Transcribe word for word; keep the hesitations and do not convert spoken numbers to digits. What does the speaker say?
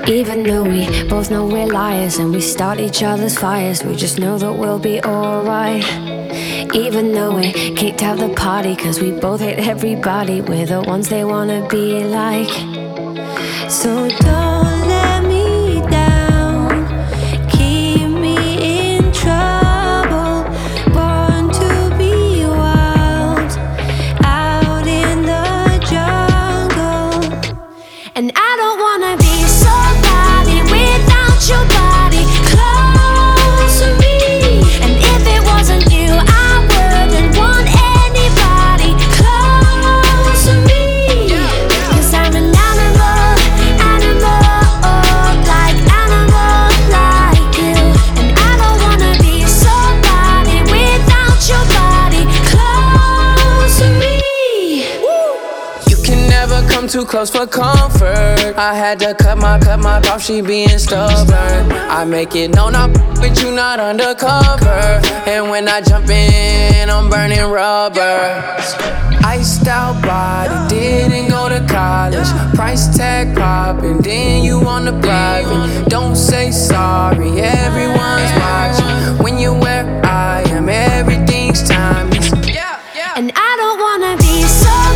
Even though we both know we're liars and we start each other's fires, we just know that we'll be alright. Even though we kicked out the party cause we both hate everybody, we're the ones they wanna be like. So don't let me down, keep me in trouble. Born to be wild, out in the jungle. And I don't wanna be somebody without your body close to me. And if it wasn't you, I wouldn't want anybody close to me. Cause I'm an animal, animal, like animal, like you. And I don't wanna be somebody without your body close to me. You can never come too close for comfort. I had to cut my, cut my off, she being stubborn. I make it known I'm with you, not undercover. And when I jump in, I'm burning rubber. Iced out body, didn't go to college. Price tag popping, then you on the private. Don't say sorry, everyone's watching. When you're where I am, everything's timeless. And I don't wanna be so